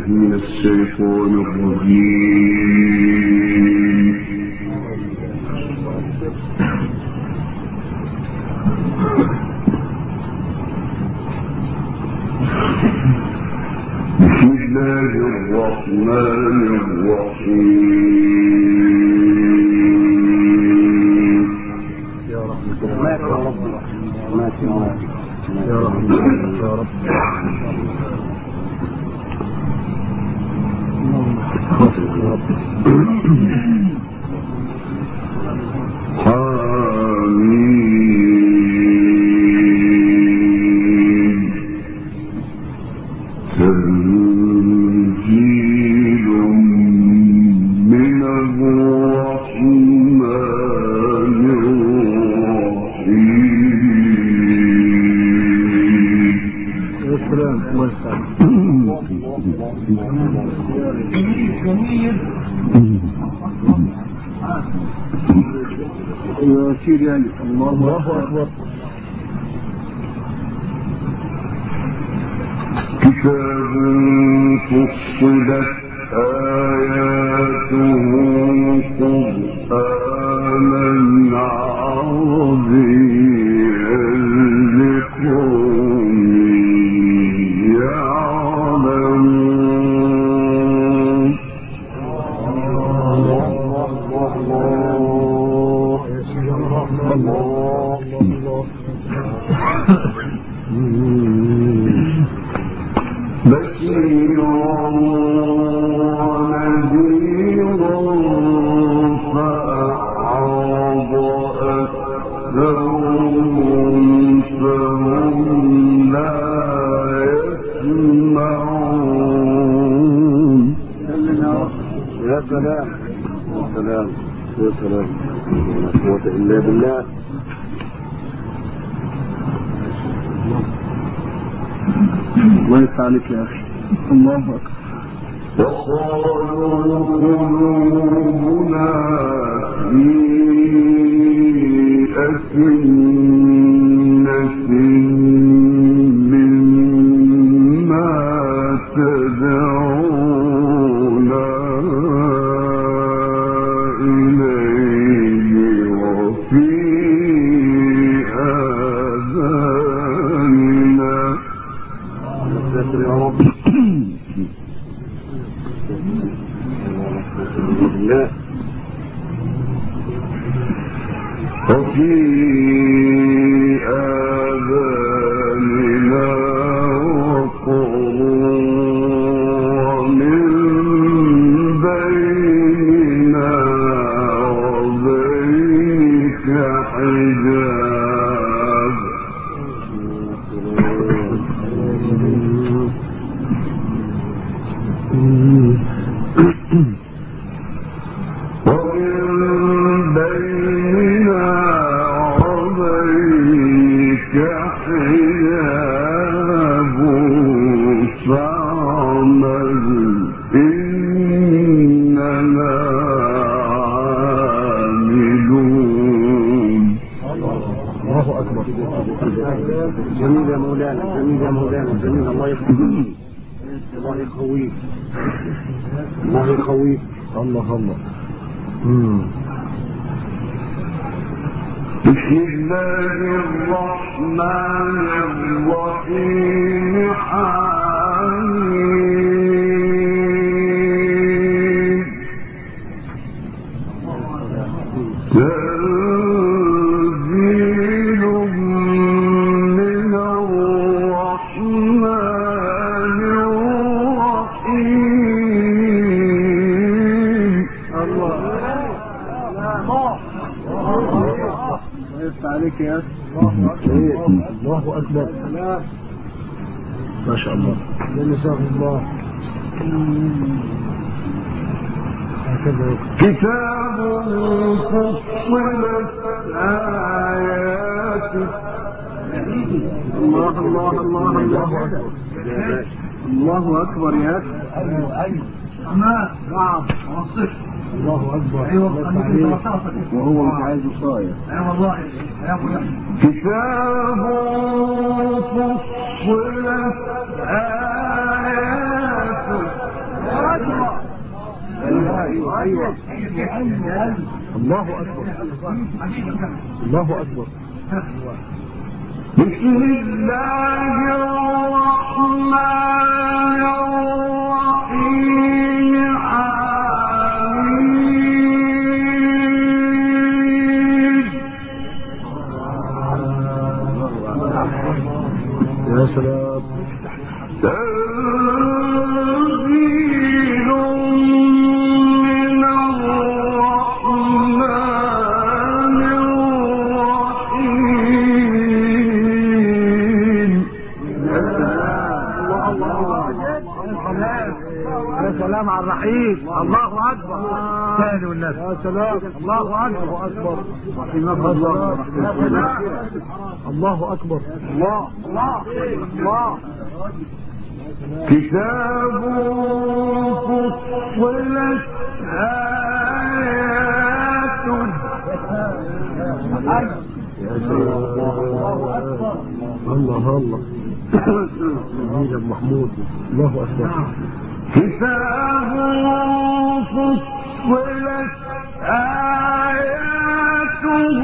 من الشيطان الرجيم. بسم الله الرحمن الرحيم. يا رب يا رب تنزيل من الرحمن الرحيم. السلام يا سيدي الله أكبر. كتاب فصلت آياته قرآنا عربيا لقوم يعلمون. بشيرا ونذيرا فأعرض أكثرهم فهم لا يسمعون. يا سلام يا سلام يا سلام، لا قوة إلا بالله. الله يسعدك يا أخي. الله أكبر. وقالوا قلوبنا في أكنة مما تدعونا إليه وفي آذاننا. يا رب بالله. وفي آذاننا وقر ومن بيننا وبينك حجاب. جميل يا مولانا، جميل يا مولانا، جميل. الله يخليك، الله يقويك، الله يقويك. الله الله. بسم الله الرحمن الرحيم. حميم. تنزيل من الرحمن الرحيم. الله عليك يا أخي. الله أكبر. ما شاء الله. جزاك الله. كتاب فصلت آياته. الله الله الله الله أكبر. الله أكبر يا أخي. أيوه نعم وصف. الله أكبر. أيوه وهو مش عايز صاير. أيوه والله. كتاب فصلت آياته ايوه الله اكبر الله اكبر. بسم الله الرحمن الرحيم يا سلام. تنزيل من الرحمن الرحيم. يا سلام على الرحيم. الله اكبر. ثاني والناس. يا سلام. الله اكبر. الله اكبر. الله الله الله. كتاب فصلت آياته. يا سلام. الله الله. جميل محمود. الله اكبر. كتاب فصلت آياته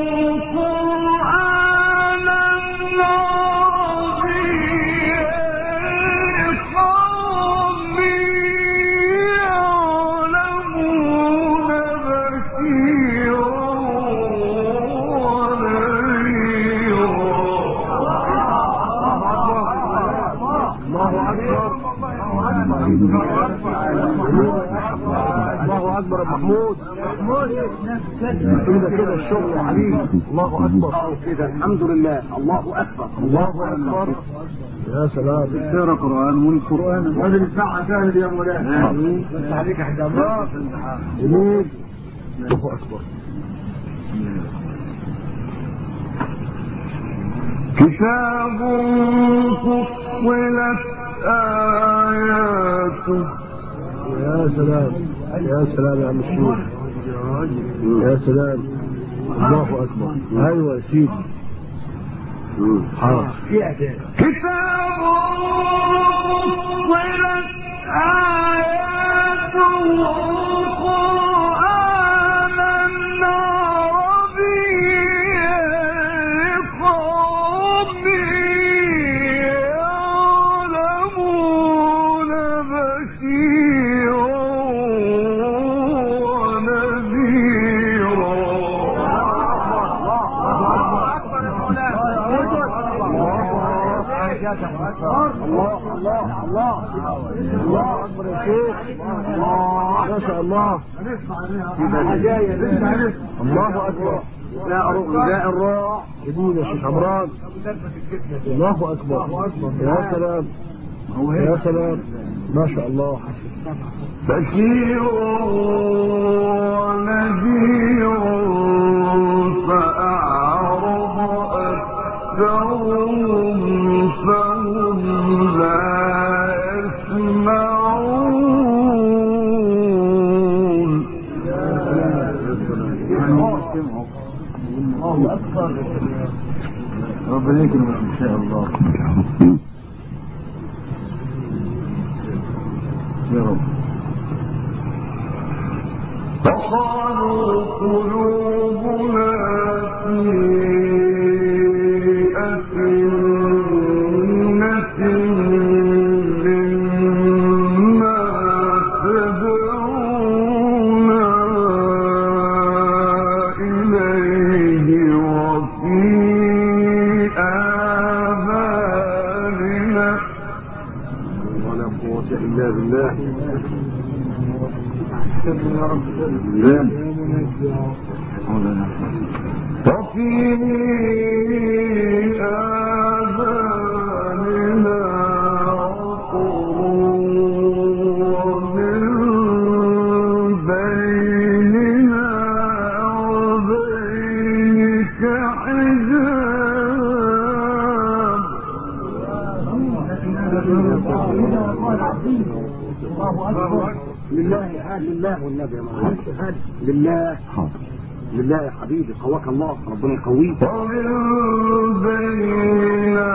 قرآنا عربيا لقوم يعلمون بشيرا الله اكبر يا محمود. كده كده الشغل يا حبيبي. الله اكبر. كده الحمد لله. الله اكبر. الله اكبر. يا سلام. تقرا قرآن والقرآن هذه الساعة سهل يا مولانا. بس عليك يا حجاب. جميل. الله اكبر. كتاب فصلت آياته. يا سلام. يا سلام يا عم الشيخ. يا سلام. الله اكبر. ايوه يا سيدي. حاضر. كتاب فصلت آياته قرآنا عربيا لقوم يعلمون بشيرا ونذيرا. الله الله الله الله اكبر يا شيخ. ما شاء الله. الله اكبر. جاء الراء جميل يا شيخ عمران. الله اكبر. يا سلام. يا سلام. ما شاء الله. بشير ونذير فأعرض أكثرهم فهم لا يسمعون. الله اكبر. ربنا يكرمك ان شاء الله يا رب. وقالوا قلوبنا في أكنة مما تدعونا إليه وفي آذاننا. ولا قوة الا بالله. وفي آذاننا وقر ومن بيننا وبينك حجاب. الله اكبر. لله لله والنبي يا مولانا. لله لله يا حبيبي. قواك الله. ربنا يقويك. ومن بيننا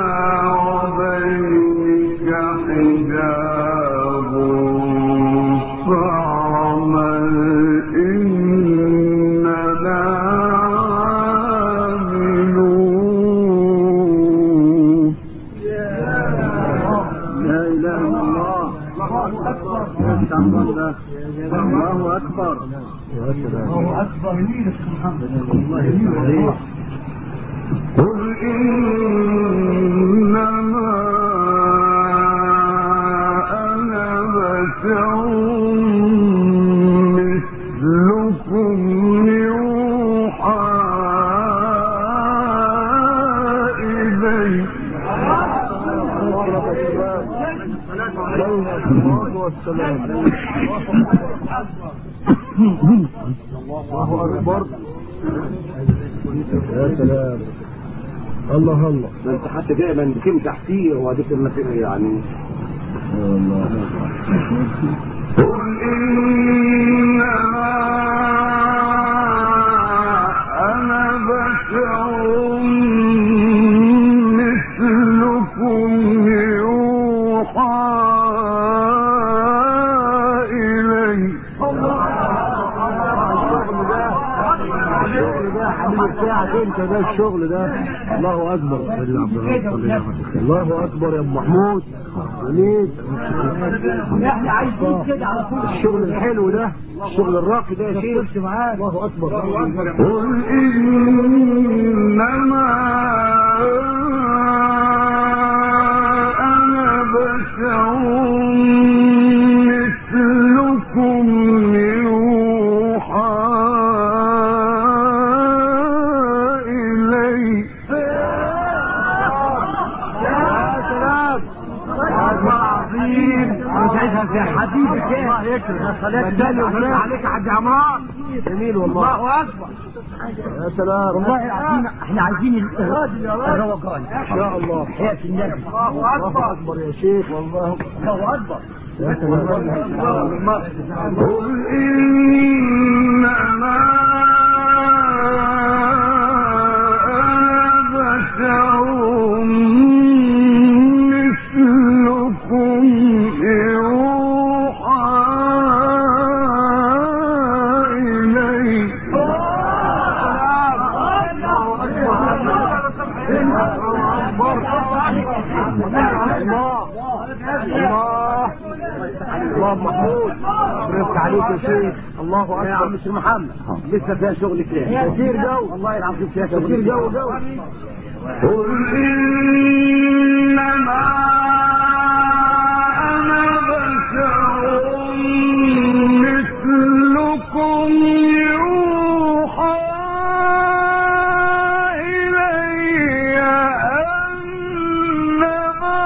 وبينك حجاب فاعمل الله أكبر. الله أكبر. قل إنما أنا بشر مثلكم يوحى إلي. الله أكبر. يا سلام. الله الله. انت حتى دائما بكلمة تحتيه وهذيك يعني قل إنما أنا بشر مثلكم يوحى إلي. حبيبي بتاعك انت ده الشغل ده. الله اكبر. الله اكبر يا ابو محمود. جميل. احنا عايزين كده على طول الشغل الحلو ده، الشغل الراقي ده يا شيخ. الله اكبر. قل انما انا بشر مثلكم يوحى إلي. يا حبيبي الله يكرم. الصلاة عليك يا حاج عمران. جميل والله. الله اكبر. يا سلام. والله العظيم احنا عايزين الروقان ان شاء الله. حياة النبي. الله اكبر يا شيخ. والله الله اكبر. يا سلام. قل انما انا بشر مثلكم يوحى إلي. الله محمود. برفق عليك يا شيخ. الله اكبر. يا عم الشيخ محمد لسه فيها شغل كتير. كتير جو. والله العظيم فيها شغل كتير جو. قل إنما أنا بشر مثلكم يوحى إلي أنما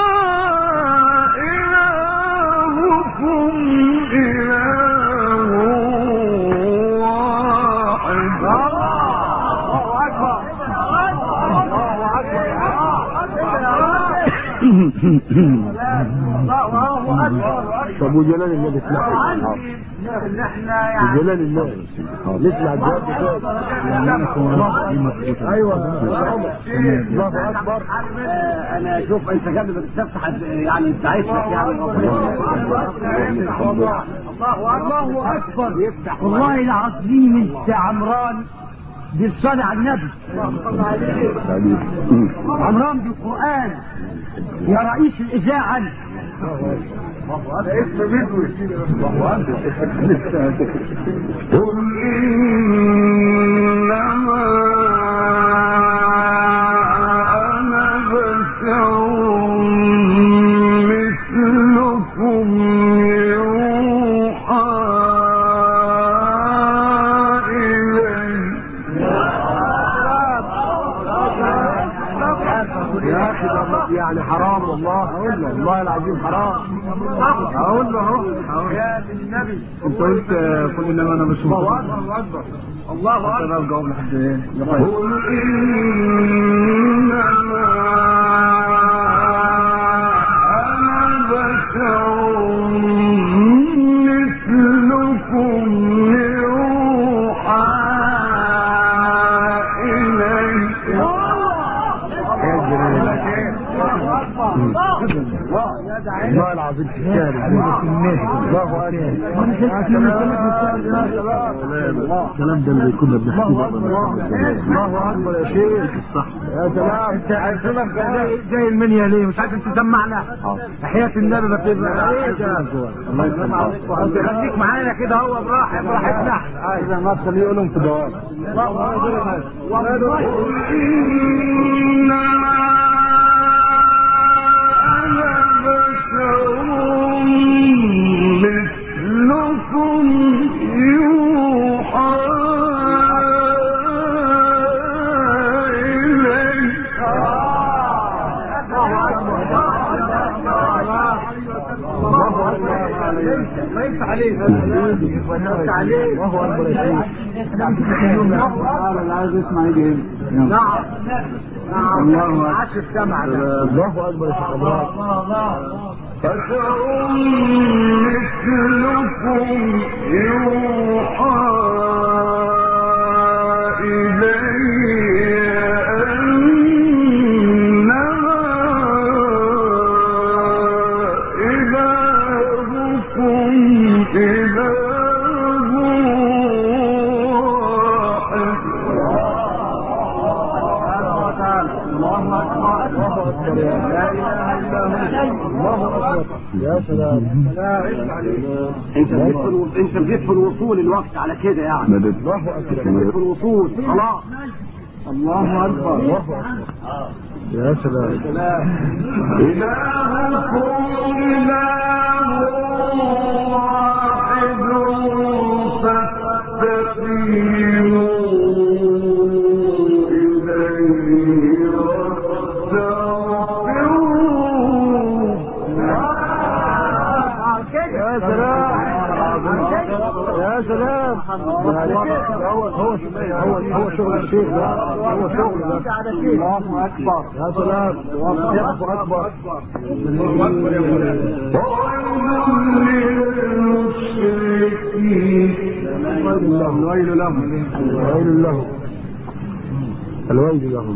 إلهكم إله واحد. الله أكبر. طب وجلال النبي اسمع. جلال النبي نسمع الجواب بتاعه. ايوه. الله اكبر. انا اشوف انت قبل ما تفتح يعني انت عايش يعني. الله اكبر. والله العظيم انت عمران بالصلاة على النبي. عمران بالقرآن يا رئيس الإذاعة. هذا اسم بدوي. قل إنما أنا بشر مثلكم يوحى يا اخي يعني حرام والله. والله العظيم حرام. اقول له اهو يا النبي. انت قلت قل انما انا بشر. الله اكبر. الله اكبر. انا الجواب لحد ايه؟ قل انما انا بشر مثلكم يوحى إلي. الله العظيم تستاهل. الله اكبر. الكلام ده اللي كنا بنحكيه. الله اكبر يا شيخ. صح يا سلام. انت عايزينك جاي المنيا ليه؟ مش عايز تسمعنا حياة النبي ما تبقى ايه ده؟ الله يسلمك. خليك معانا كده هو براحتنا. عايز ما تخليه يقولهم في دوام. ما ينفع عليه الله اكبر يا شيخ. اللي عايز يسمع يجي هنا. نعم الله عاش السمع ده. الله اكبر يا شيخ. الله مثلكم يوحى يا سلام. انت بجيت في الوصول الوقت على كده يعني. الله اكبر. في الوصول خلاص. الله اكبر. الله اكبر. يا سلام. إلهكم إله واحد فاستقيموا إليه يا سلام. هو شغل الشيخ ده. هو شغل ده. الله أكبر. يا سلام. الله أكبر. الويل لهم. الويل لهم. الويل لهم.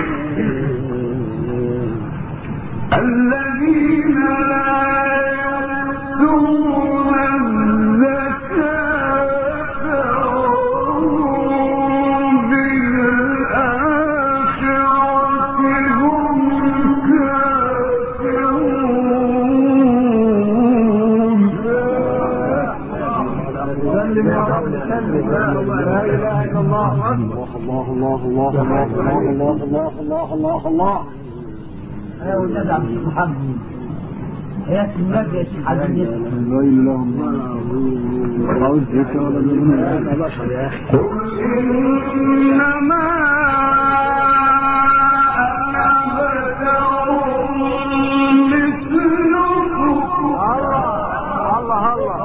الذين لا يؤتون الزكاة وهم بالآخرة هم كافرون. سلم يا رب سلم. لا إله إلا الله. الله الله الله الله الله الله الله الله الله. يا ولاد عبد محمد يا النبي يا شيخ حبيبي. الويل لهم. عاوز ذكر ولا أنا بشر يا أخي. إنما أنا بشر مثلكم. الله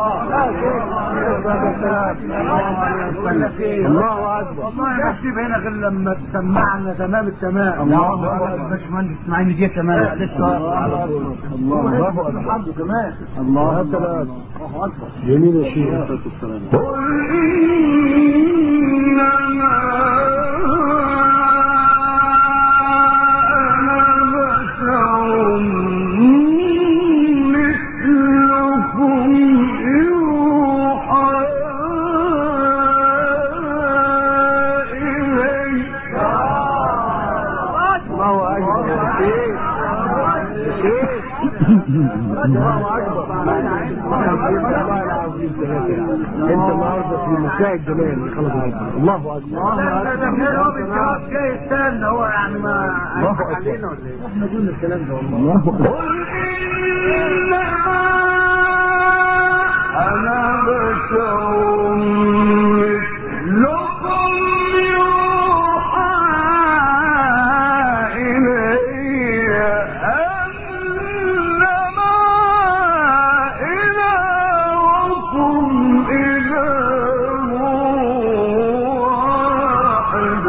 أكبر. والله ما اكتب هنا غير لما تسمعنا تمام التمام. الله أكبر. باشمهندس اسماعيل دي كمان لسه. الله أكبر. الحمد كمان. الله أكبر. الله أكبر. جميل يا شيخ. قل إنما أنا بشر مثلكم يوحى إلي. الله أكبر يا شيخ. الله أكبر. والله العظيم ثلاثة. أنت النهارده في مساء الجمال خلاص. الله أكبر. جاي يستنى هو يعني ما الله أكبر. علينا ولا ايه؟ احنا قلنا الكلام ده والله. الله أكبر. قل إنما أنا بشر مثلكم يوحى إلي أنما إلهكم إله واحد.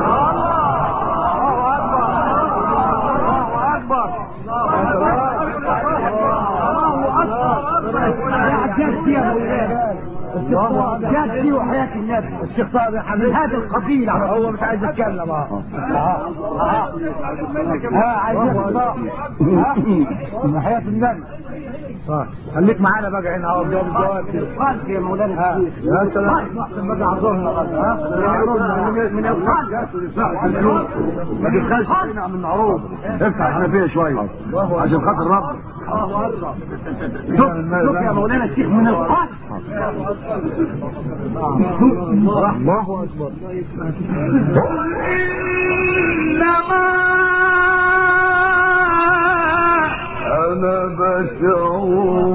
الله أكبر. جدي يا مولانا جدي وحياة النبي الشيخ طارق يا حبيبي هذه القبيلة هو مش عايز يتكلم عايز يتكلم حياة النبي خليك معانا بقى هنا اهو جواب الجواب قلت يا مولانا الشيخ يا سلام احسن بقى عذرنا من القلب ما تبخلش هنا من عروض افتح الحنفيه شويه عشان خاطر رب شوف يا مولانا الشيخ من القلب الله اكبر أنا بشر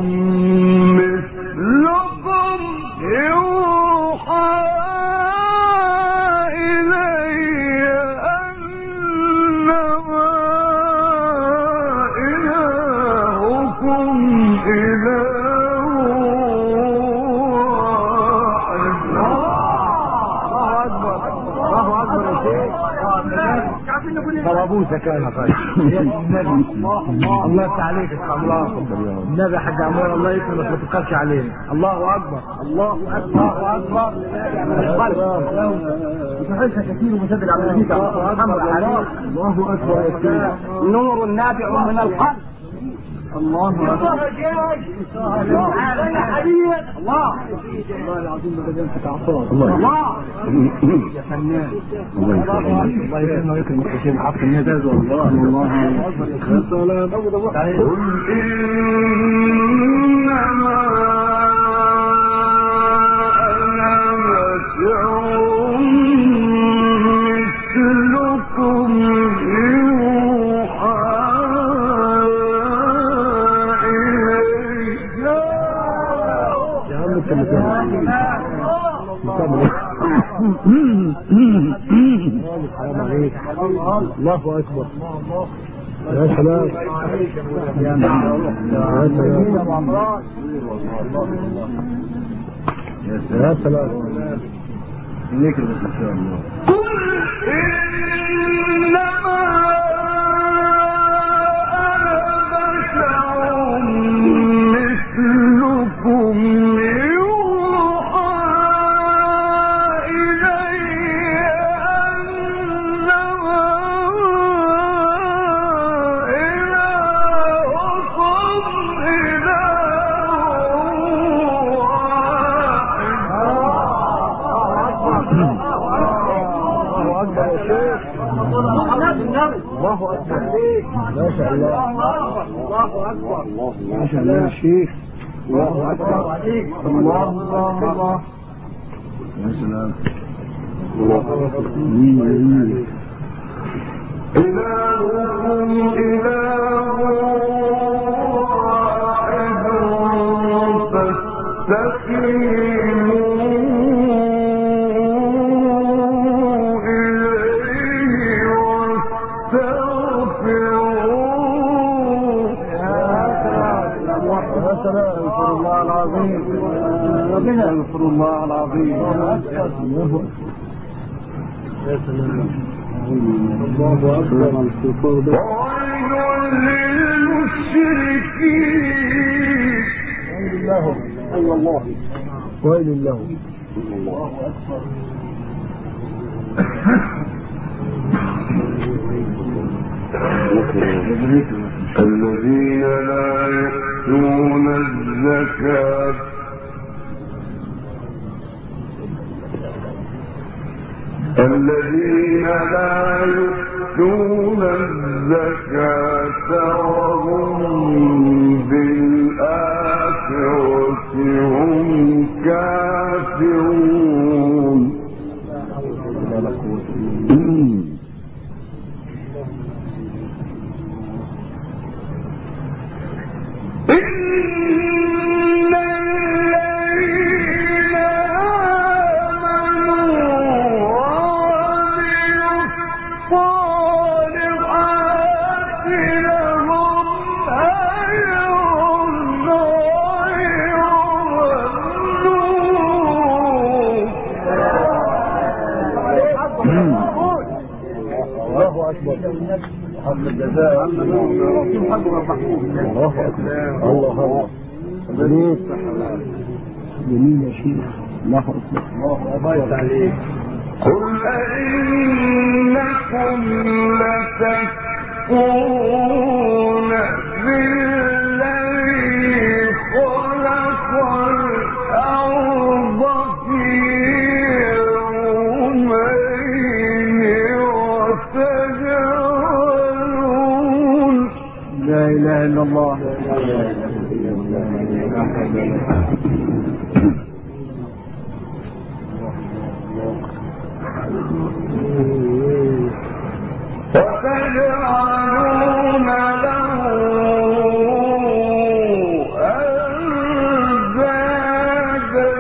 مثلكم يوحى إلي أنما إلهكم إله واحد. الله أكبر يا شيخ طرابوسه كان خير الله يفتح عليك الله النبي يا حاج عمار الله يكرمك ما تبخلش علينا الله اكبر الله اكبر الله اكبر وتحسها كثير ومسدد على الحديث محمد عليه الله اكبر يا سيدي نور نابع من القلب الله اكبر يا حبيبي الله والله العظيم ما بدأت تعصر الله يا فنان الله يكرمك ويكرمك يا شيخ حق الناس والله الله اكبر يا سلام قل انما انا بشر مثلكم يوحى الله اكبر يا سلام يا سلام ليك ان شاء الله انما انا بشر مثلكم الله اكبر ما شاء الله الله اكبر ما شاء الله يا شيخ الله اكبر عليك الله الله يا سلام إلهكم إله واحد فاستقيموا استغفر الله العظيم استغفر الله العظيم يا سلام الله اكبر وويل للمشركين ويل لهم اي الله ويل لهم الله اكبر الذين لا يؤتون الزكاة الذين لا يؤتون الزكاة وهم بالآخرة هم كافرون إن الذين آمنوا وعملوا الصالحات لهم أجر غير ممنون. الله أكبر. حق الجزاء الله أكبر الله أكبر جميل يا شيخ. الله أكبر. الله عليك. قل أئنكم لتكفرون بالذي خلق الأرض في يومين وتجعلون لا إله إلا الله. وتجعلون له أندادا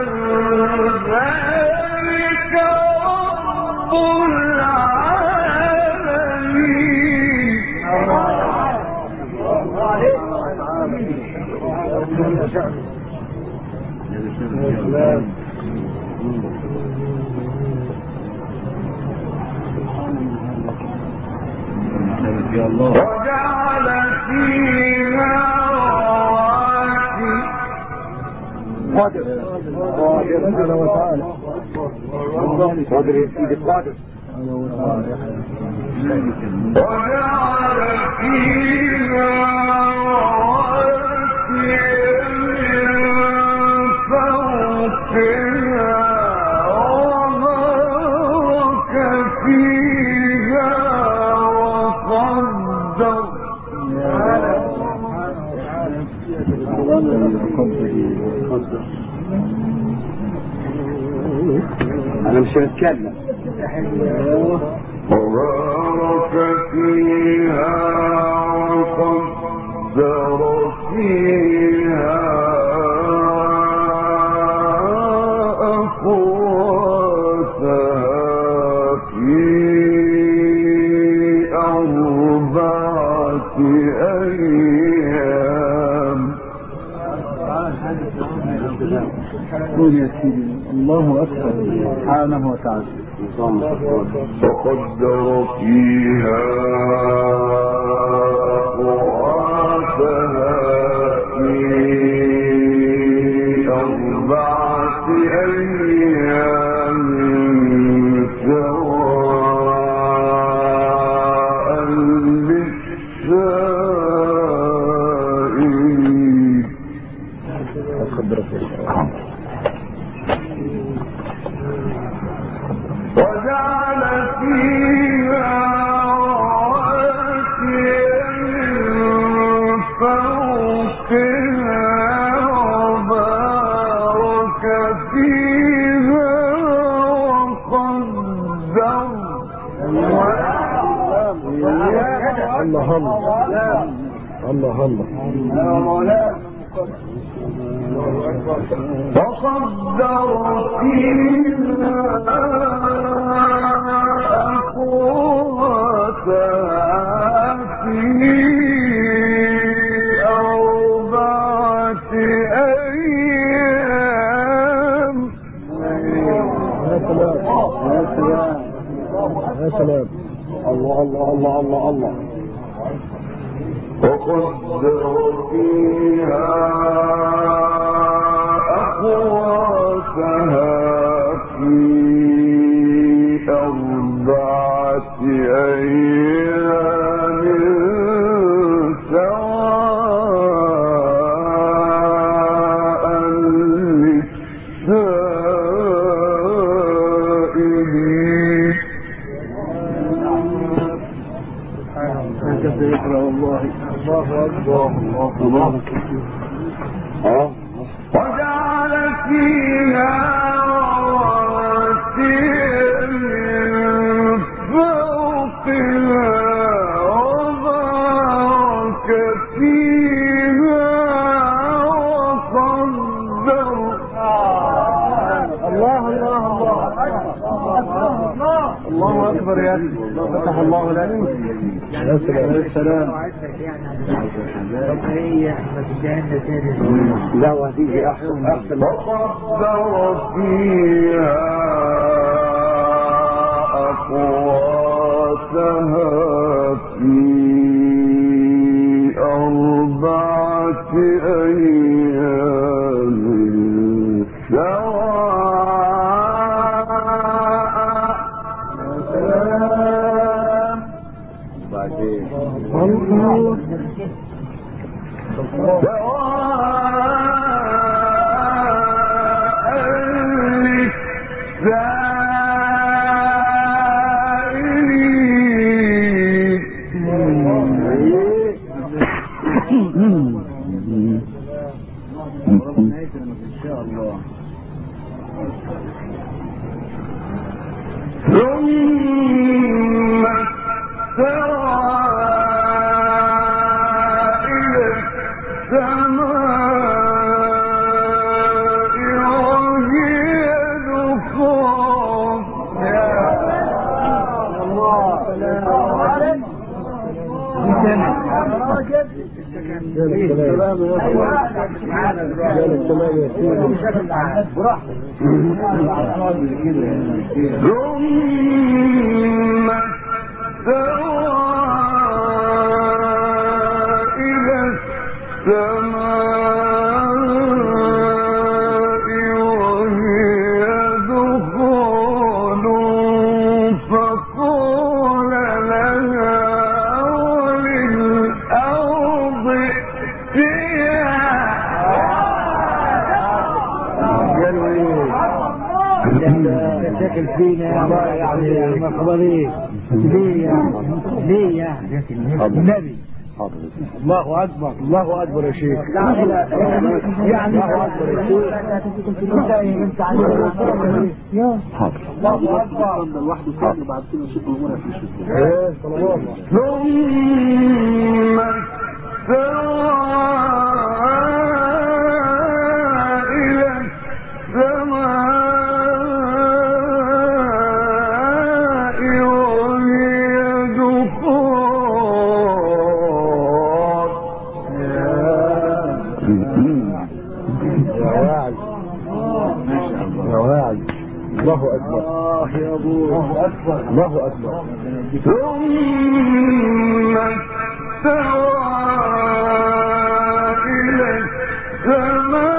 ذلك رب العالمين. وجعل فيها رواسي قادر سبحانه وتعالى. قادر يا سيدي قادر. وجعل فيها رواسي من فوقها وبارك فيها وقدر أنا مش هتكلم. وبارك فيها وقدر فيها أقواتها في 4 أيام. قول يا سيدي. الله أكبر سبحانه وتعالى. وقدر فيها أقواتها في 4 أيام سواء للسائلين. وجعل فيها رواسي من فوقها وبارك فيها وقدر. الله الله الله وقدر فيها أقواتها في 4 أيام. يا سلام يا سلام يا سلام. الله الله الله الله الله. وقدر فيها أقواتها في 4 أيام سواء للسائلين. كيف يقرأ الله. الله أكبر. الله وجعل فيها رواسي من فوقها وبارك فيها وقدر. الله الله الله. الله أكبر يا أخي. فتح الله لك. يا سلام. لا وهذه أحسن. وقدر فيها أقواتها في 4 أيام داخل فينا يعني مقبلين ليه يعني النبي. الله اكبر الله اكبر يا شيخ. يعني الله اكبر يا شيخ. الله اكبر لوحده كده بعد كده شيخ الامور هتمشي. ايه صلوات الله اكبر. يا ابو الله اكبر الله اكبر. ثم استوى إلى السماء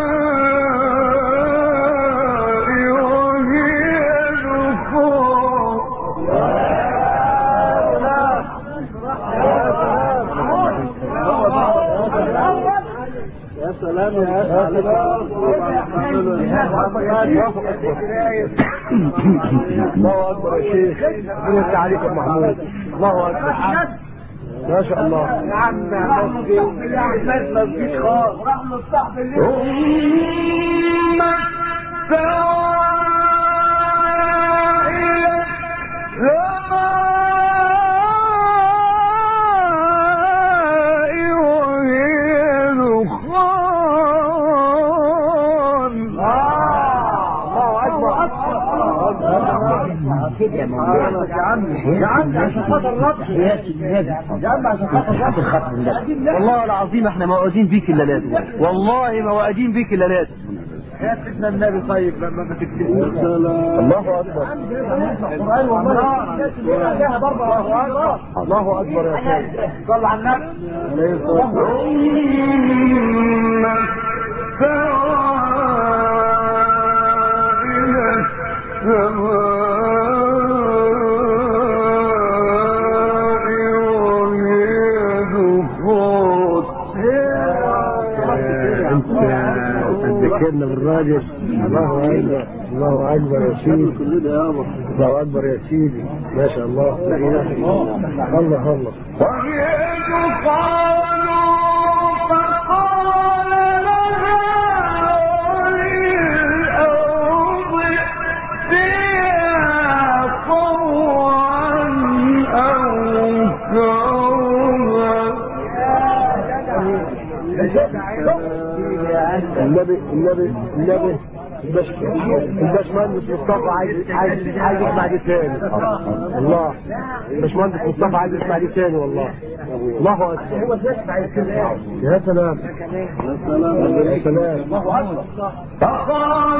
وهي دخان. يا سلام يا سلام. الله اكبر يا شيخ. رد عليك يا محمود. الله اكبر ما شاء الله. يا عم يا احمد ما فيش خالص راح نصح بالليل. ثم استوى إلى السماء وهي دخان. يا عم عشان خاطر الربح يا عم عشان خاطر الربح. والله العظيم احنا موعودين بيك الا لازم، والله موعودين بيك الا لازم. يا سيدنا النبي طيب ما تكتبوش. الله اكبر القرآن والله لها برضه الله اكبر يا شيخ. صل على النبي. ثم استوى إلى السماء ذكرنا بالراجل. الله اكبر الله اكبر يا سيدي. الله اكبر يا سيدي ما شاء الله. لا اله الا الله. الله الله. وهي دخان فقال لها وللأرض ائتيا طوعا أو كرها. النبي الباشمهندس مصطفى عايز يسمع دي تاني. الله الباشمهندس مصطفى عايز يسمع دي تاني والله. الله اكبر يا سلام يا سلام. فقال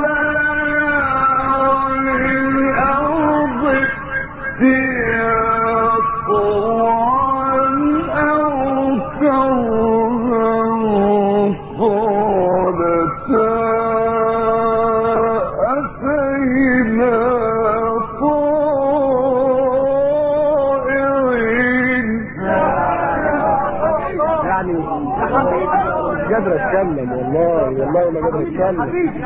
للأرض ائتيا طوعا أو كرها قالتا أتينا طائعين. يعني قادر اتكلم والله ما قادر اتكلم.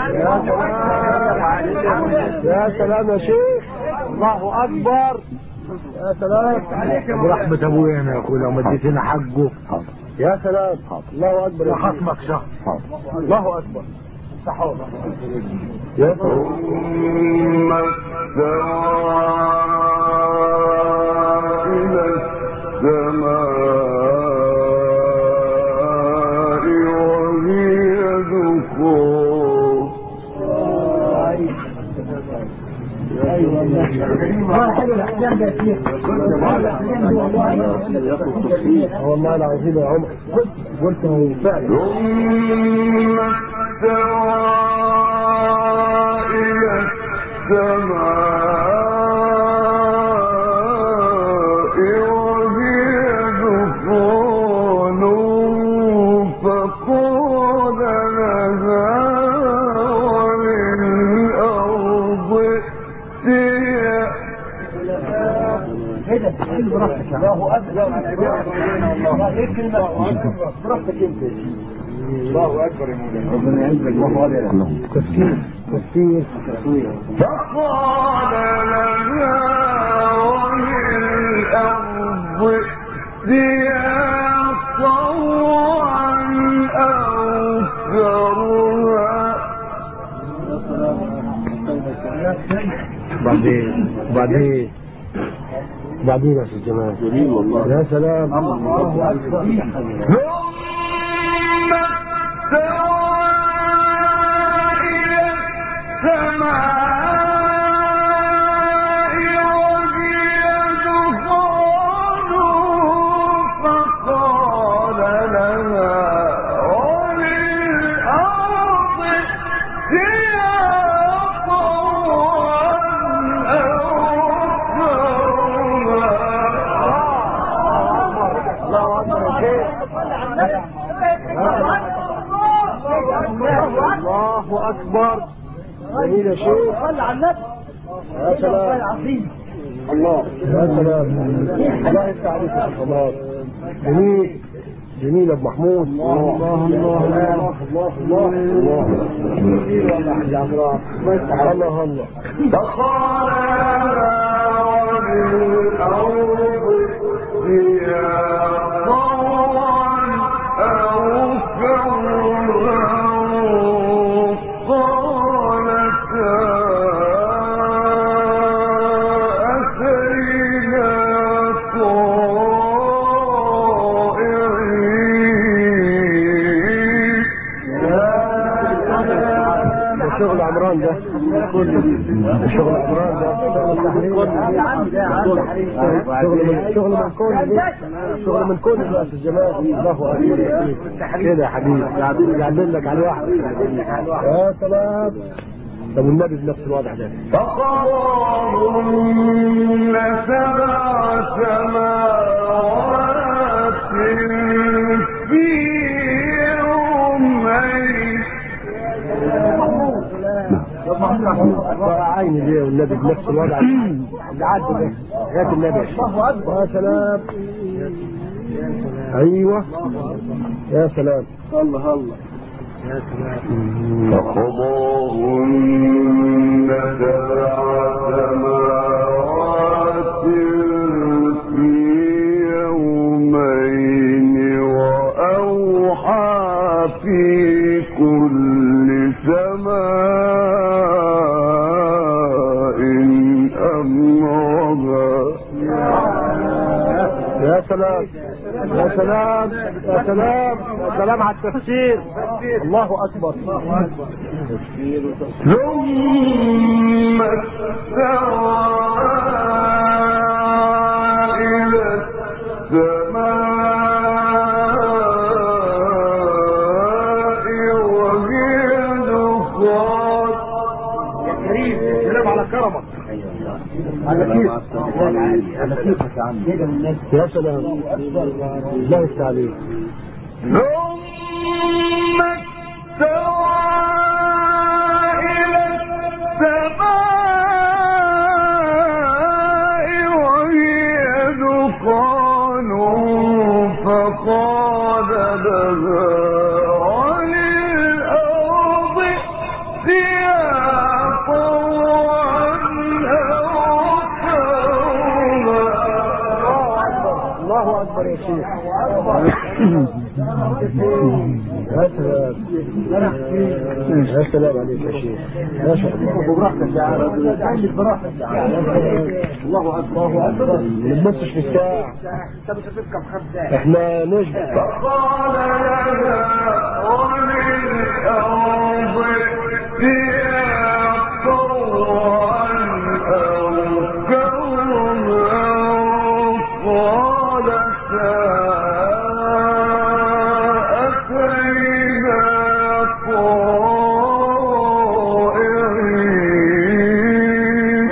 يا سلام يا شيخ، الله اكبر. يا سلام برحمة ابويا انا يا اخويا لو ما اديتنا حقه. يا سلام، الله اكبر يا خصمك شهر. الله اكبر. صحوه يا ثم استوى إلى السماء وهي دخان. والله العظيم يا عمر قلته فعلا. ثم استوى إلى السماء وهي دخان فقال لها وللأرض ائتيا. الله اكبر. برحمتك انت. الله اكبر يا مولانا. ربنا يعزك. الله اكبر. تفسير. فقال لها وللأرض ائتيا طوعا أو كرها. بعدين يا سيد جمال. جميل والله. يا سلام. الله اكبر. ثم استوى إلى السماء وهي دخان فقال لها وللأرض ائتيا طوعا أو الله اكبر. جميل يا شيخ. صل على النبي. يا سلام. الله. يا سلام. الله يفتح عليك يا حضرات. جميل يا ابو محمود. الله الله الله الله الله الله. جميل والله يا عمران. الله الله. فقال وللأرض ائتيا طوعا أو كرها قالتا أتينا طائعين. شغل عمران ده شغل عمران ده شغل من كل بقى في الجمال. الله اكبر كده يا حبيبي. يعمل لك على واحد. يا سلام. طب والنبي بنفس الوضع ده. فقضاهن سبع سماوات في يومين. عيني ليه والنبي بنفس الوضع اللي عدى ده. يا النبي. الله اكبر. يا سلام. ايوه يا سلام. الله الله. يا سلام. فقضاهن سبع سماوات في يومين وأوحى في كل سماء أمرها. يا سلام يا سلام يا سلام يا سلام على التفسير. الله اكبر. ثم استوى إلى السماء وهي دخان. يا كريم سلام على كرمك. على كيفك يا عم. يا سلام. الله يفتح عليك. ثم استوى إلى السماء وهي دخان فقال لها اكبر يا شيخ. يا سلام عليك يا شيخ، ما شاء الله. براحتك يا عم، الله اكبر الله اكبر. ما نبصش في الساعة، احنا نشبه. فقال لها وللأرض ائتيا طوعا أو كرها قالتا أتينا طائعين.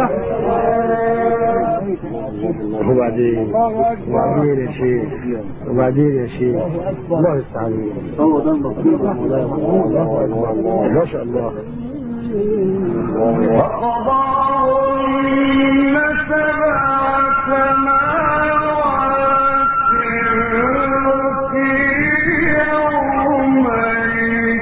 وبعدين يا شيخ، وبعدين يا شيخ، الله يستعان. هو ده المطلوب. ما شاء الله. وقضاهن سبع سماوات في يومين.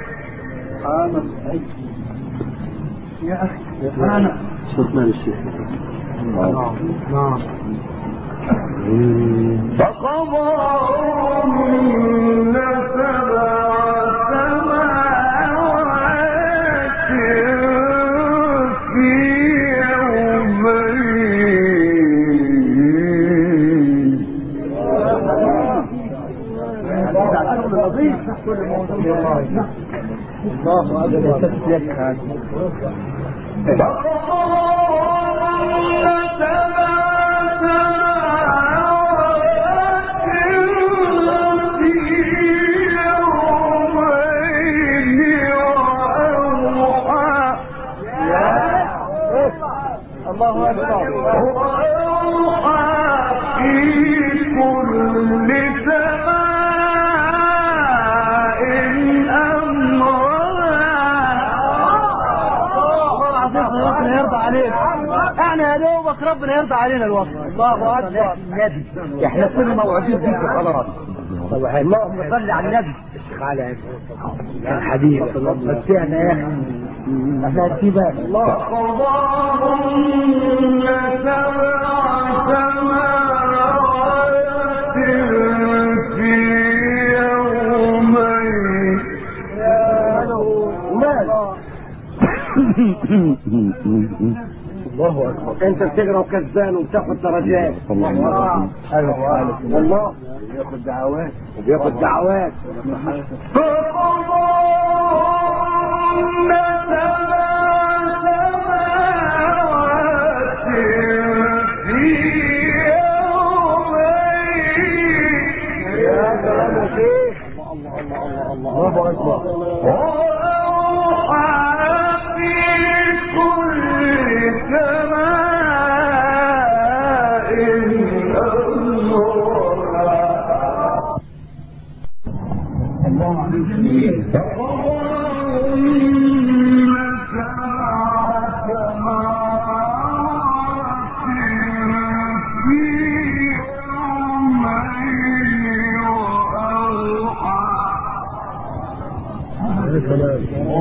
يا اخي انا صوت مال الشيخ. نعم. فقضاهن سبع سماوات في يومين. الله أكبر. الله أكبر. وأوحى في كل سماء أمرها. ربنا يرضى عليك. احنا يا دوبك ربنا يرضى علينا الوقت. الله اكبر. النبي احنا كل موعودين بيك خلاص. اللهم صل على النبي. على الحديث مسينا يا اخي. احنا هتسيبها. فقضاهن سبع سماوات في يومين. الله اكبر. انت بتقرا وكذبان وبتاخد درجات. الله والله بياخد دعوات وبياخد دعوات. فقضاهن سبع سماوات في يومين. يا سلام يا شيخ. الله اكبر. وأوحى في كل سماء أمرها. الله عليك. فقضاهن سبع سماوات في يومين وأوحى. يا سلام.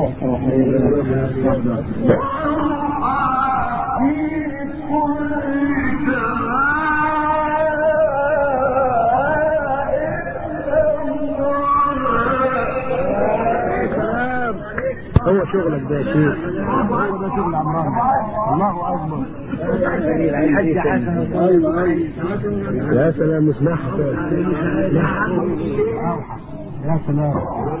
هو شغلك ده يا شيخ. هو ده شغل عمران. الله اكبر. الحج حسن. يا سلام اسمعها. يا سلام.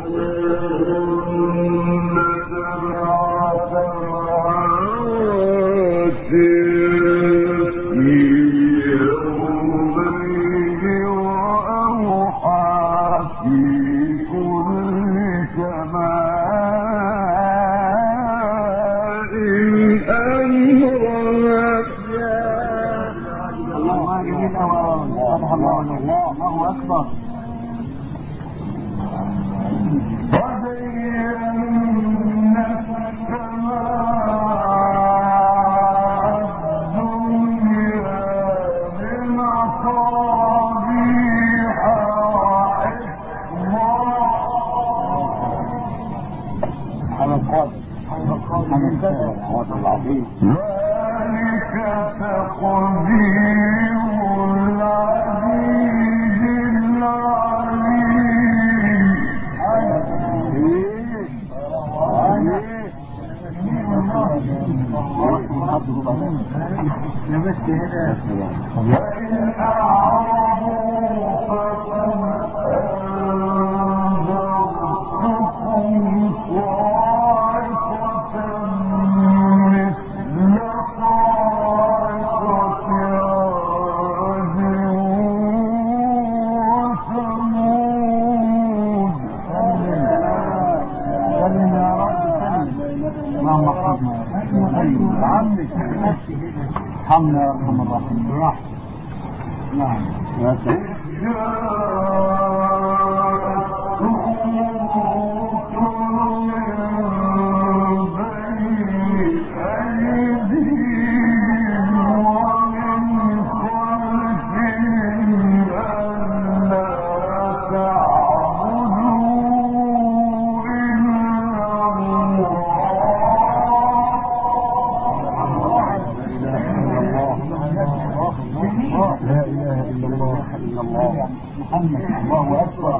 الله اكبر. العظيم. ذلك تقدير العزيز حمنا يا ارحم الراحمين. نعم يا سيدي. لا اله الا الله الا الله محمد الله اكبر.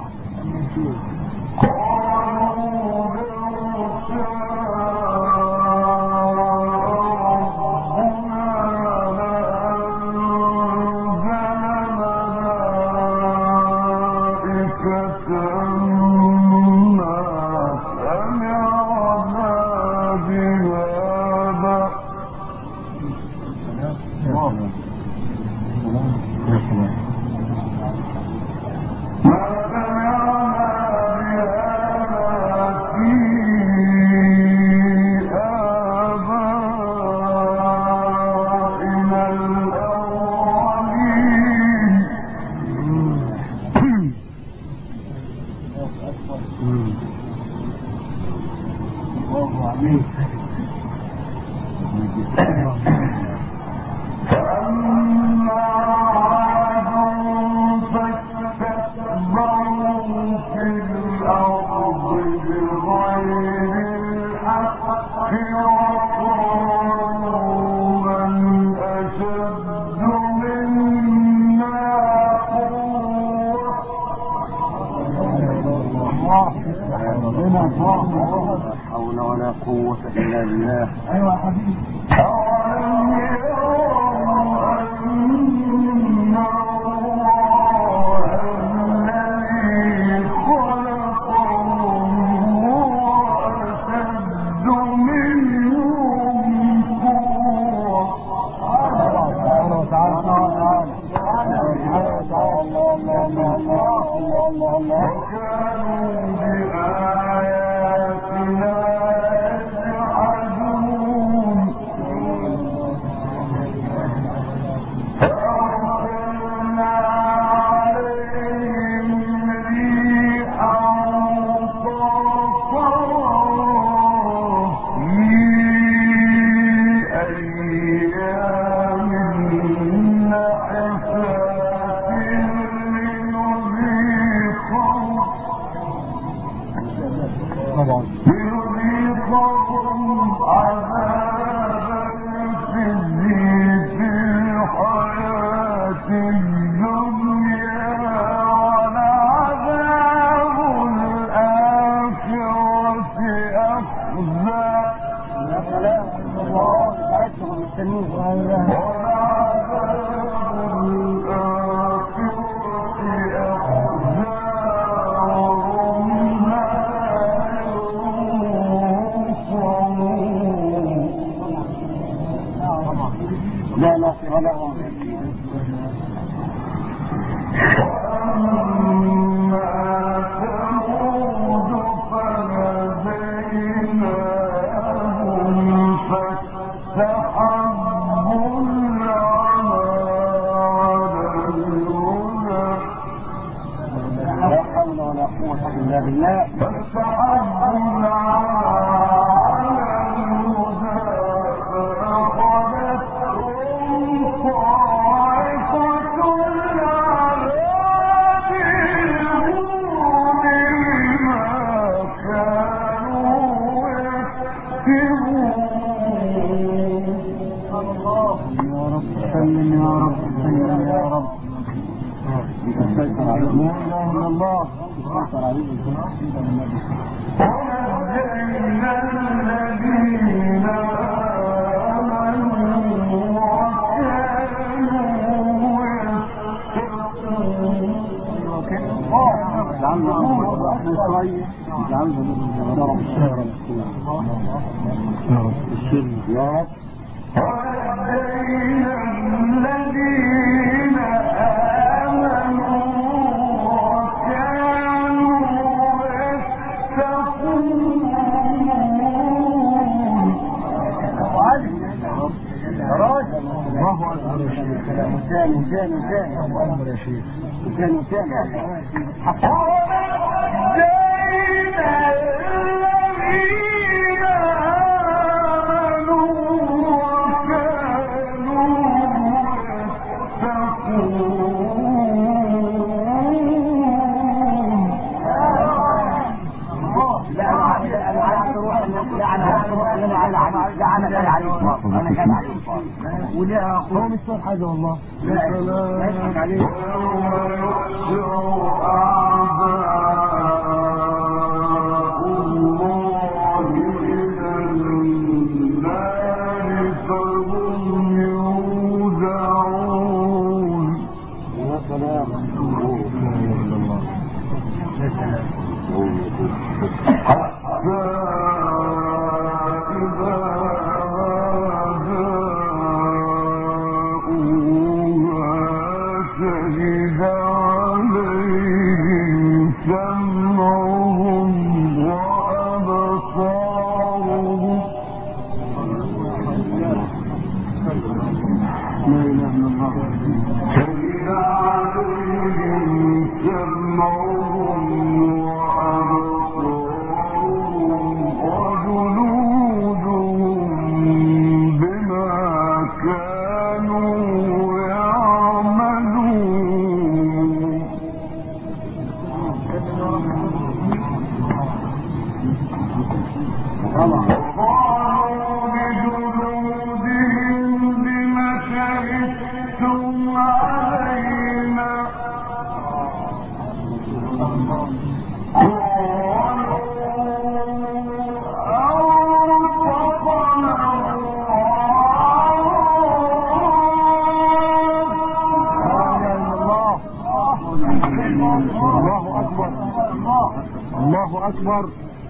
لا حول ولا قوة إلا بالله. أيوة يا حبيبي. لا ناصر لهم. الذين آمنوا وكانوا اجعلنا مصري اجعلنا من رب الشهر يا رب السن يا رب الذين آمنوا وكانوا يتقون الله اكبر يا شيخ الله اكبر يا شيخ ولا هو مش صار حاجه والله الله اكبر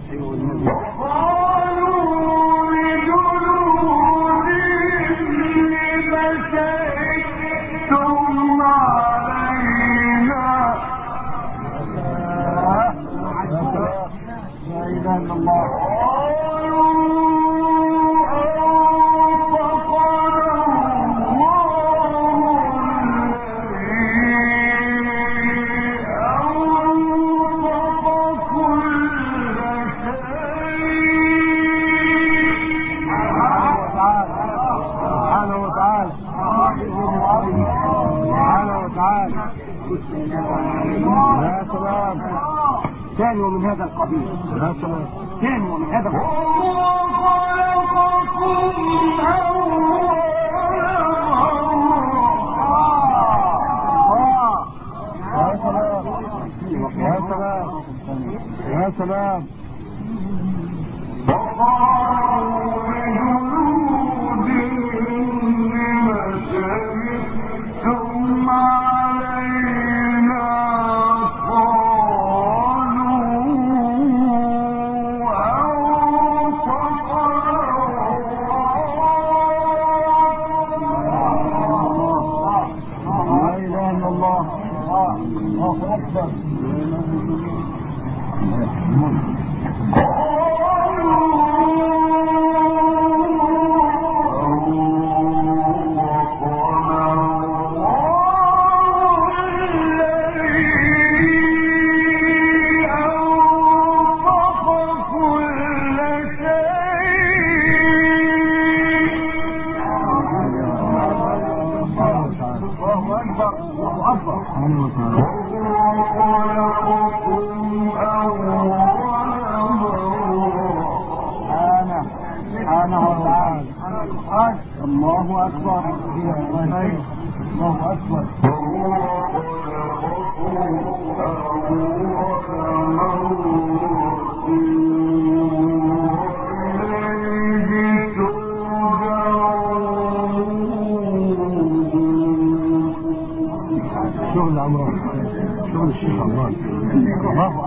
ثاني ومن هذا القبيل ثاني ومن هذا يا سلام الله أكبر الله أكبر شغل عمران شغل الشيخ عمران الله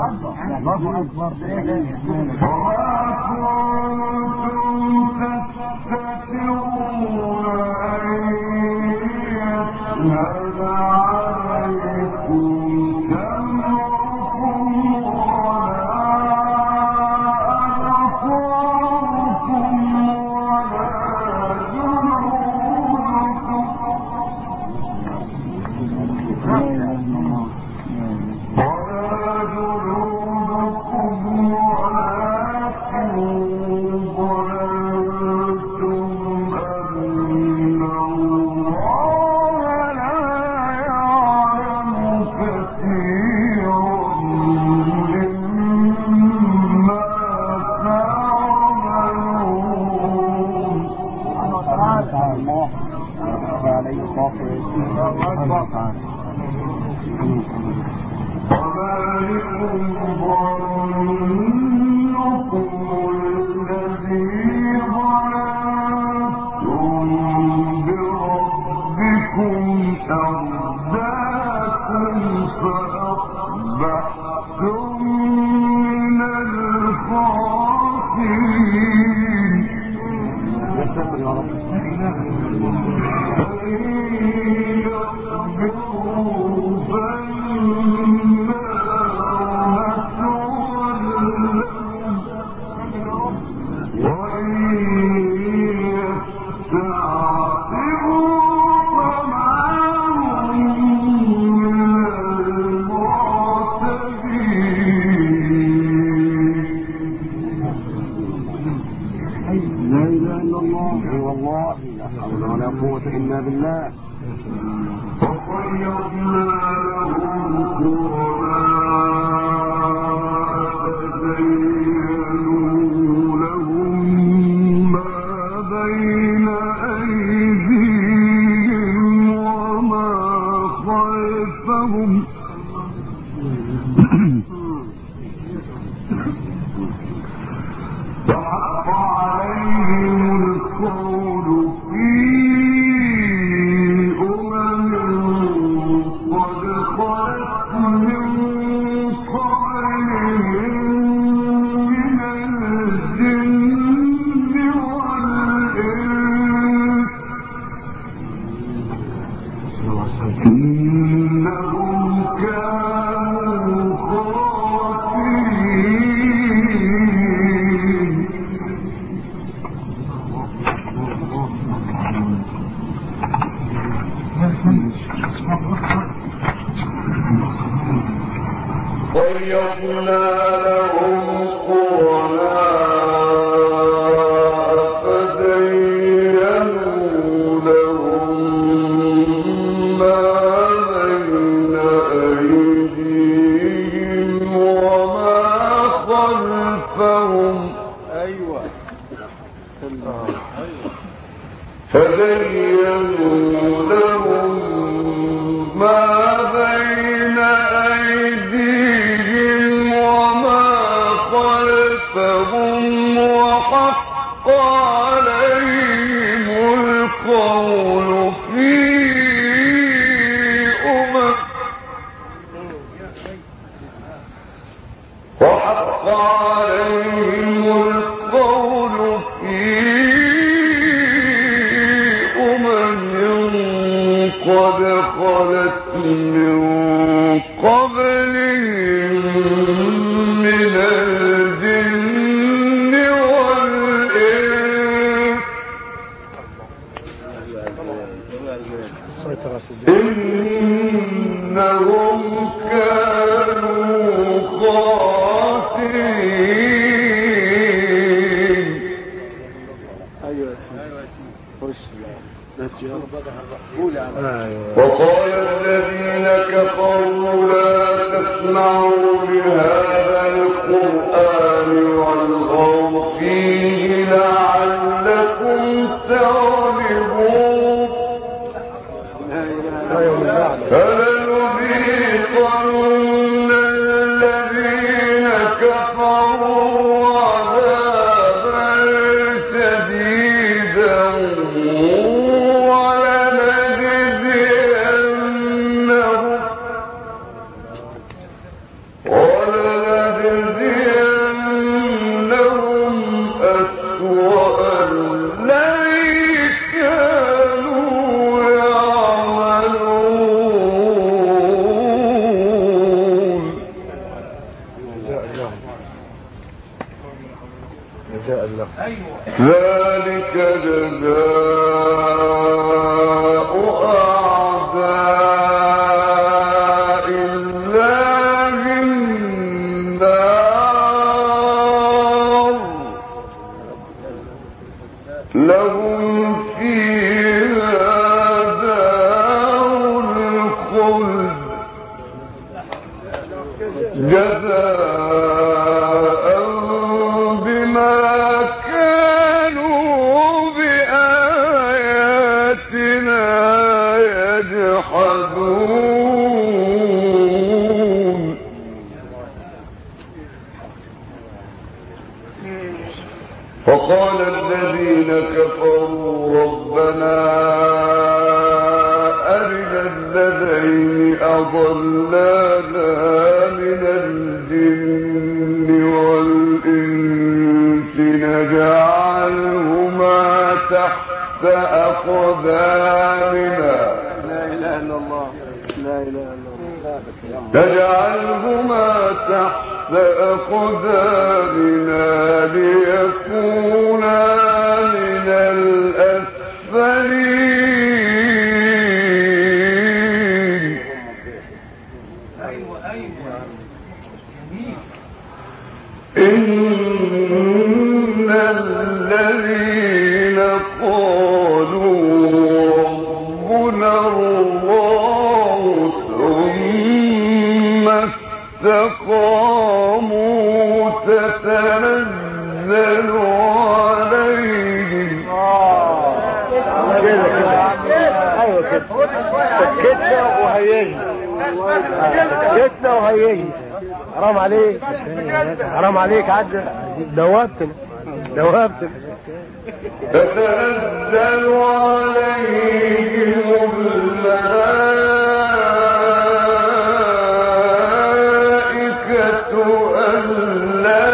وقال الذين كفروا لا تسمعوا لهذا القرآن والغوا فيه لعلكم تغلبون فلنذيقن الذين كفروا عذابا شديدا ولنجزينهم ذلك جزاء أعداء الله النار لهم فيها دار الخلد جزاء بما كانوا بآياتنا يجحدون وقال الذين كفروا ربنا أرنا الذين أضلانا من الجن والإنس نجعلهما تحت أقدامنا لا إله إلا الله لا إله إلا الله نجعلهما تحت أقدامنا ليكونا من الأسفلين إن الذين قالوا ربنا الله ثم استقاموا تتنزل عليهم ايوه كده سكتنا وهيجنا سكتنا وهيجنا حرام عليك حرام عليك عدى دوبتنا تتنزل عليهم الملائكة ألا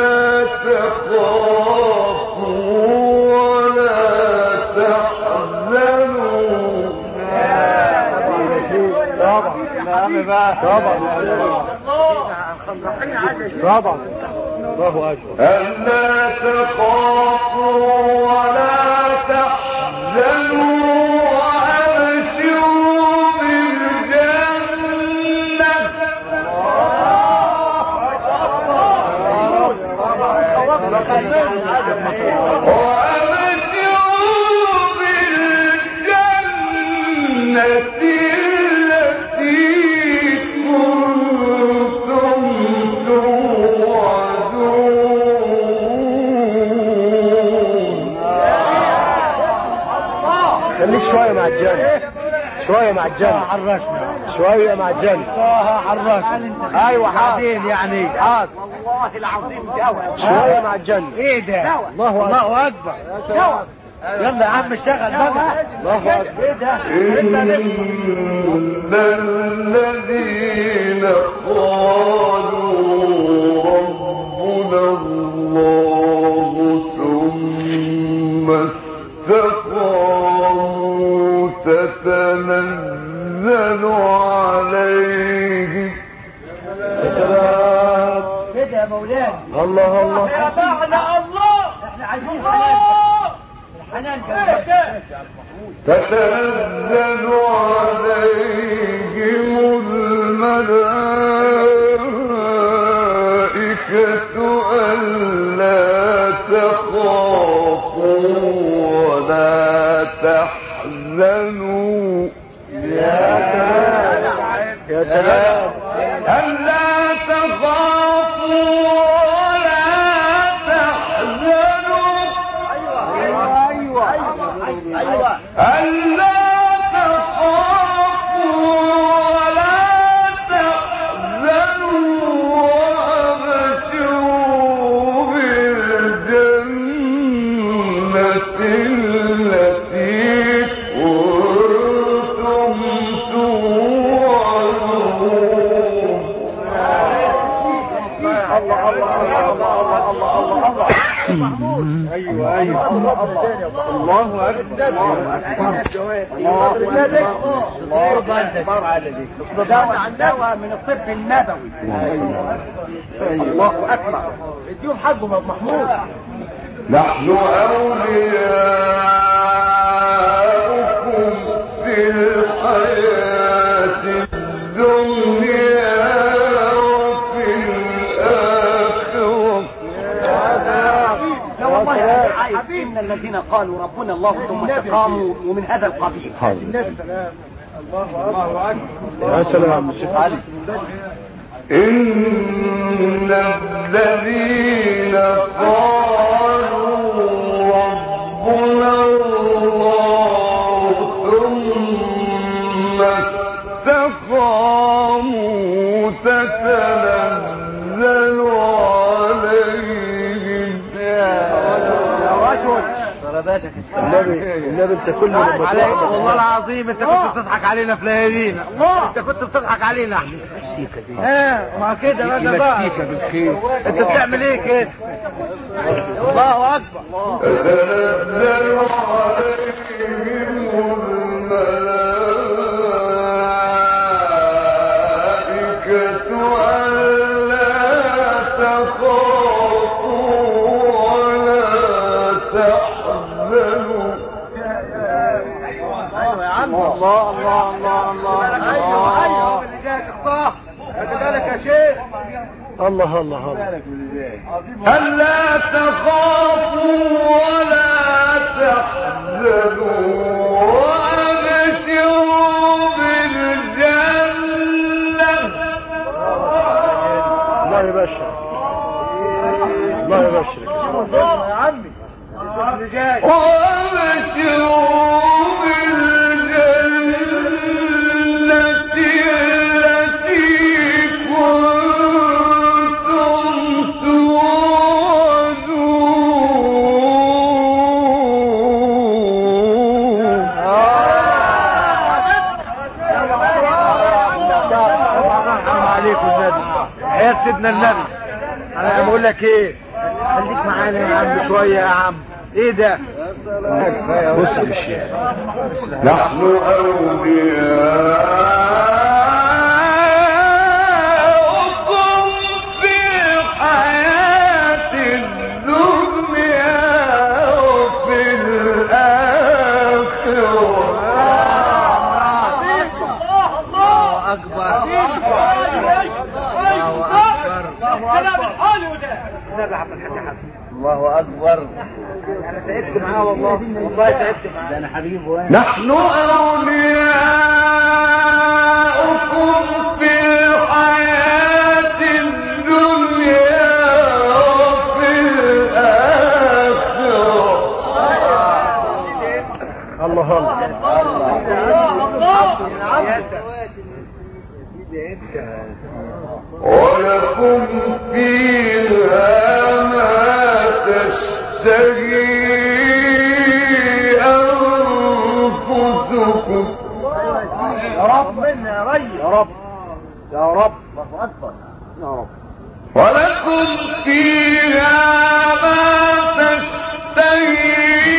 تخافوا ولا تحزنوا طبعا الله أكبر ألا تخافوا ولا تحزنوا وأبشروا بالجنة التي كنتم توعدون. خليك شوية مع الجنة شوية مع الجنة حرشنا شوية مع الجنة حرشنا ايوه حاضر يعني حاضر والله العظيم دواء شوية مع الجنة ايه ده الله اكبر دواء يلا يا عم اشتغل بقى الله أكبر ايه ده إن الذين قالوا ربنا الله ثم استقاموا تتنزل عليهم يا سلام كده يا مولانا الله الله يا بعد الله احنا عايزين حنان تتنزل عليهم الملائكة ألا تخافوا ولا تحزنوا يا سلام يا سلام ألا تخافوا ولا تحزنوا ايوه ألا تخافوا ولا تحزنوا وأبشروا بالجنة التي كنتم توعدون. ايوه الله اكبر دواء عن دواء من الطب النبوي الله اكبر اديهم حقهم يا محمود نحن أولياؤكم في الحياة الدنيا وفي الآخرة. لا والله أنا عايز إن الذين قالوا ربنا الله ثم استقاموا ومن هذا القبيل. الله أكبر. يا سلام الشيخ علي. إن الذين قالوا ربنا الله ثم استقاموا تتنزل عليهم النبي انت كل ما عليك والله العظيم انت كنت بتضحك علينا في ليالينا. انت كنت بتضحك علينا احنا. ما كده بقى بالخير. انت بتعمل ايه كده؟ الله اكبر. تتنزل عليهم الملائكة ألا تخافوا ولا تحزنوا. الله الله الله الله. ايوه اللي جاك الصح. خلي بالك يا شيخ. الله الله ألا تخافوا ولا تحزنوا وأبشروا بالجنة. الله يبشرك. الله يبشرك يا عمي اللي جاي. وأبشروا بالجنة التي كنتم توعدون. عليكم النبي. يا سيدنا النبي انا بقول لك ايه، خليك معانا يا عم شويه يا عم. ايه ده؟ بص للشيخ. نحن أولياؤكم في الحياة الدنيا وفي الآخرة. الله اكبر. الله اكبر. انا تعبت معاه والله تعبت معاه. ده انا حبيبي وانا. نحن أولياؤكم في الحياة الدنيا وفي الآخرة. الله ولكم فيها ما تشتهي أنفسكم. يا رب منا يا ري. يا رب يا رب. الله اكبر. يا رب. ولكم فيها ما تشتهي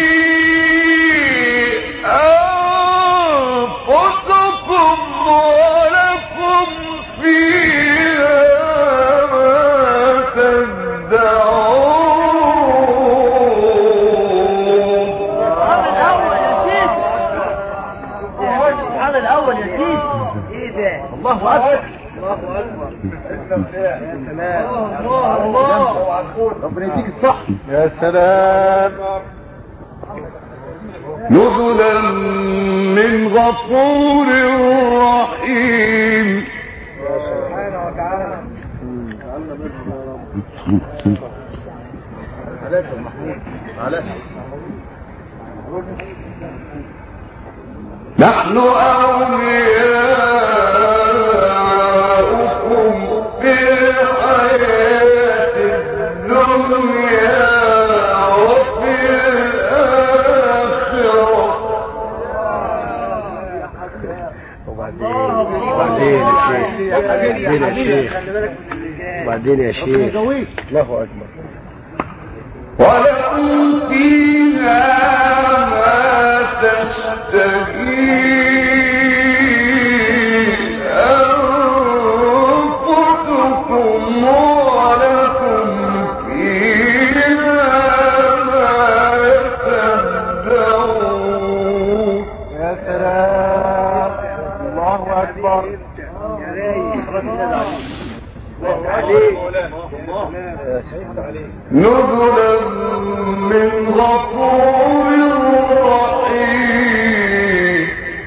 أنفسكم ولكم فيها ما تدعون. هذا الأول يا سيدي. إيه ده؟ الله اكبر. الله اكبر. يا سلام. الله ربنا يديك الصح. يا سلام. نزلا من غفور رحيم. سبحانه وتعالى. نحن أولياؤكم في الحياة الدنيا وفي الآخرة. وبعدين يا شيخ. الله اكبر. ولكم فيها ما تشتهي أنفسكم ولكم فيها ما الغفور الرحيم.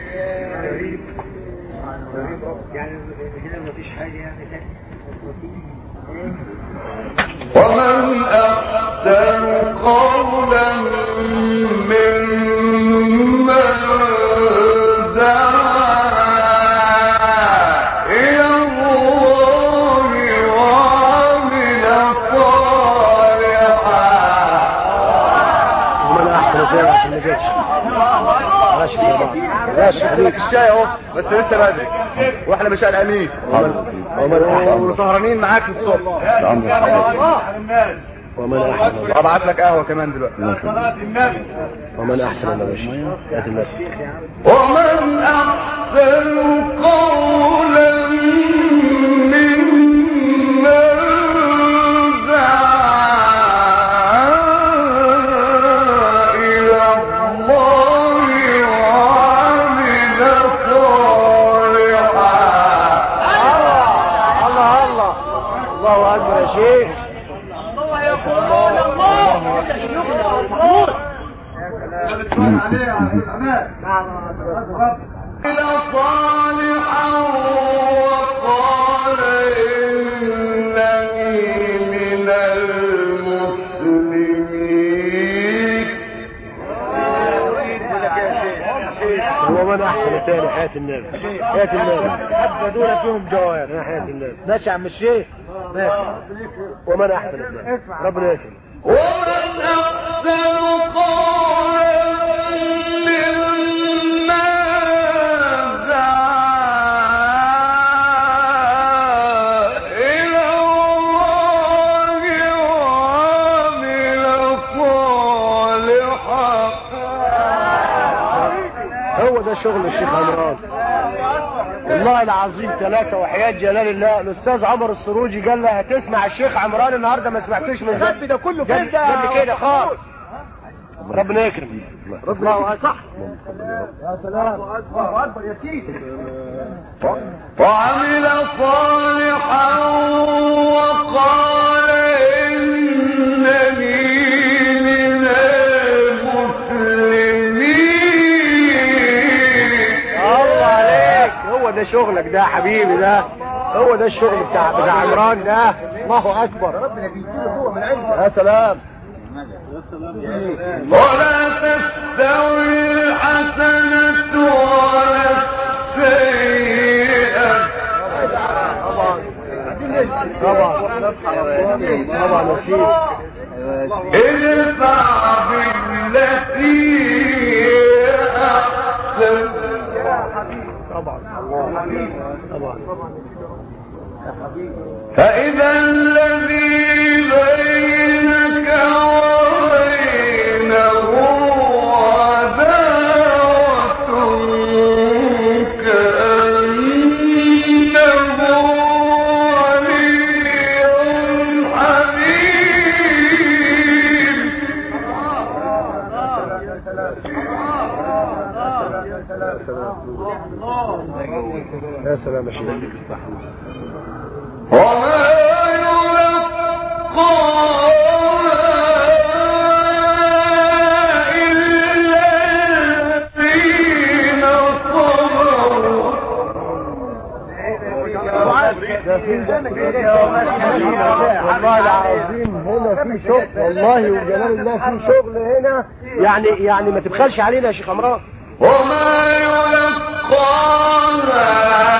يعني هنا مفيش حاجة يعني تاني. ومن أحسن قولا ممن دعا إلى الله وعمل صالحا. ومن احسن خير عشان ما جاتش ماشي يا بعض ماشي عليك الشاي اهو بس لسه بدري واحنا مش قلقانين وسهرانين معاك الصبح. ومن احسن ابعت لك قهوه كمان دلوقتي. ومن احسن يا باشا هات الناس. ومن أحسن قولا ممن دعا إلى الله وعمل صالحا. الله اكبر يا شيخ. صالحا وقال إنني من المسلمين. ومن احسن تاني حياة النبي حياة النبي حتى دول فيهم جواهر حياة النبي. ماشي يا عم الشيخ ماشي. ومن احسن تاني ربنا يكرم. ومن أحسن قولا ممن دعا إلى الله وعمل صالحا. هو ده شغل الشيخ عمران والله العظيم ثلاثة وحياة جلال الله. الأستاذ عمر السروجي قال لي هتسمع الشيخ عمران النهارده ما سمعتوش من زمان. ده كله فين ده؟ قبل كده خالص. ربنا يكرم. الله أكبر. يا سلام. الله أكبر يا سيدي. وعمل صالحا وقال إنني من المسلمين. الله عليك. هو ده شغلك ده يا حبيبي. ده هو ده الشغل بتاع عمران ده. الله أكبر. يا سلام. ولا تستوي الحسنة ولا السيئة. طبعا نسيت. ادفع بالتي هي أحسن. طبعا فإذا الذي بينك وبينه عداوة كأنه ولي حميم. يا سلام يا شيخ. وما يلقى إلا الذين صبروا. والله العظيم هنا في شغل والله وجلال الله في شغل هنا. يعني ما تبخلش علينا يا شيخ عمران. وما يلقاها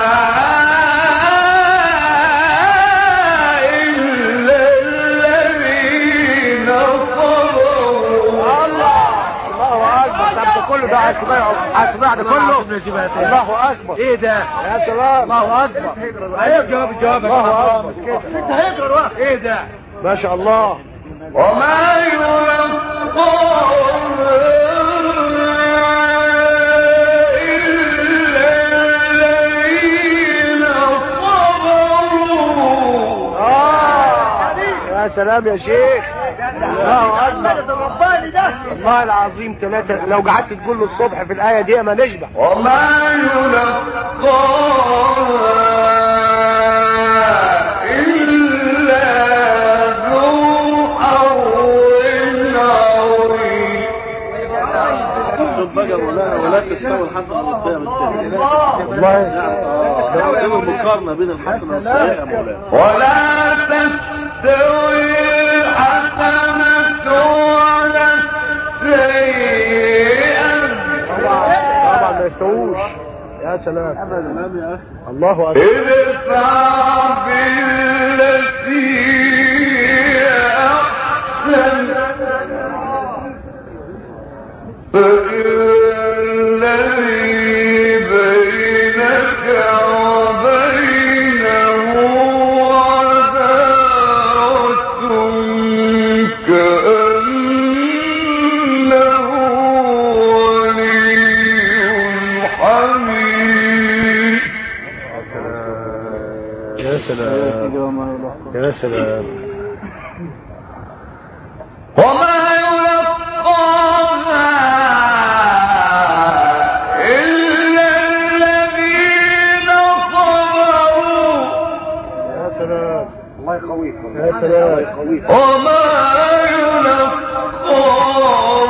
إلا الذين صبروا. الله أكبر. طب ده كله ده هتباع ده كله. الله أكبر. إيه ده يا سلام. الله أكبر. أيوة الجواب الله أكبر. أنت هيقرأ الوقت. إيه ده ما شاء الله. وما يلقاها يا سلام يا شيخ. الله اكبر. والله العظيم ثلاثة لو قعدت تقول له الصبح في الآية دي ما نشبع. وما يلقاها إلا ذو حظ عظيم. بقى ولا تستوي الحسنة والسيئة بالتالي والله ده المقارنة بين الحسنة والسيئة يا مولانا ولا تستوي الحسنة ولا السيئة طبعا ما يستووش. يا سلام سلام يا أخي الله أكبر. ادفع بالتي أحسن فالذي بينك وبينه عداوة كأنه ولي حميد. يا سلام يا سلام. وما يلقاها إلا الذين صبروا. يا سلام الله يقويك يا سلام. وما يلقاها